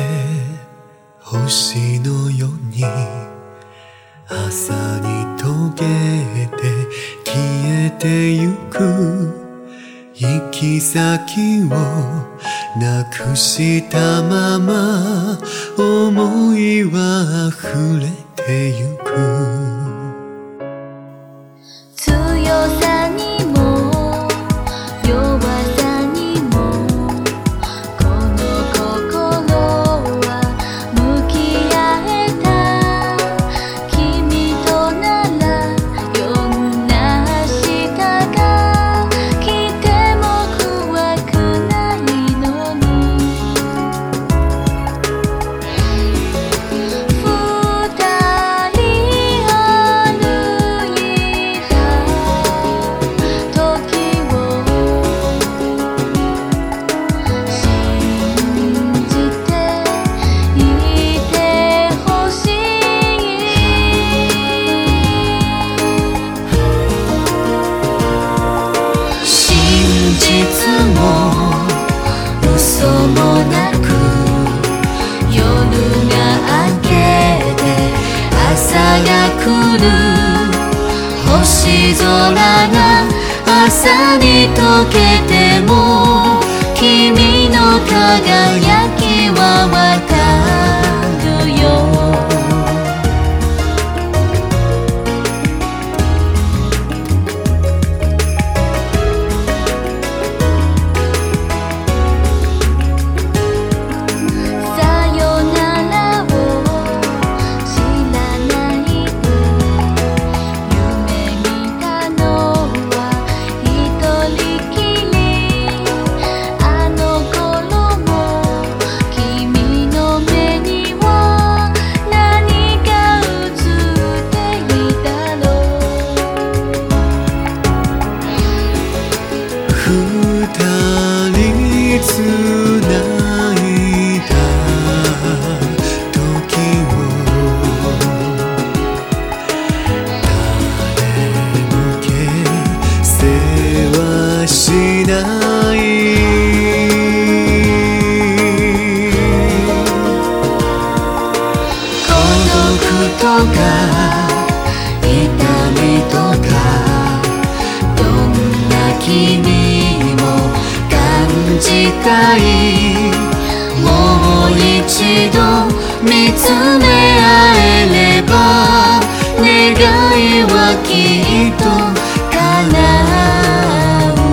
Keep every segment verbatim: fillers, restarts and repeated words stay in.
星のように朝に溶けて消えてゆく行き先をなくしたまま思いは溢れてゆく強さにも弱さにもこの心は向き合えた君とならどんな明日が来ても怖くないのに二人歩いた時を信じていてほしい真実も嘘もなく夜が明けて朝が来る星空が朝に溶けても君の輝きはわかるよさよならを知らないで夢見たのは一人きりあの頃も君の目には何が映っていたろう二人つないだ時を誰も消せはしない孤独とか痛みとかどんな君も感じたいもう一度見つめ合えれば願いはきっと叶う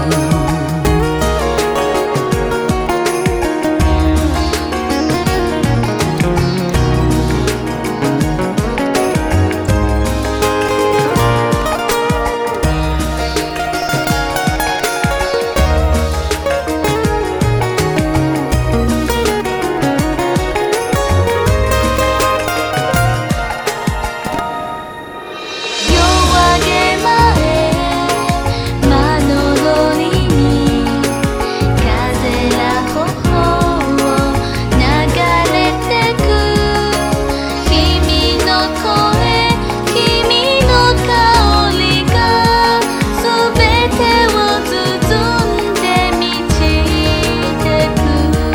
夜明け前窓通りに風や頬を流れてく君の声君の香りが全てを包んで満ちてく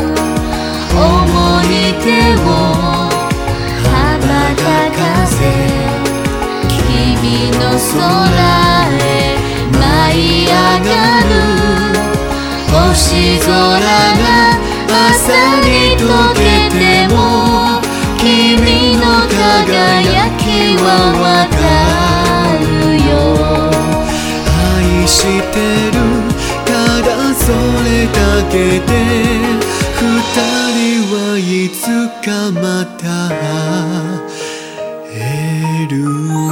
思い出を羽ばたかせ君の空へ舞い上がる星空が朝に溶けても君の輝きはわかるよ愛してるただそれだけで二人はいつかまた会える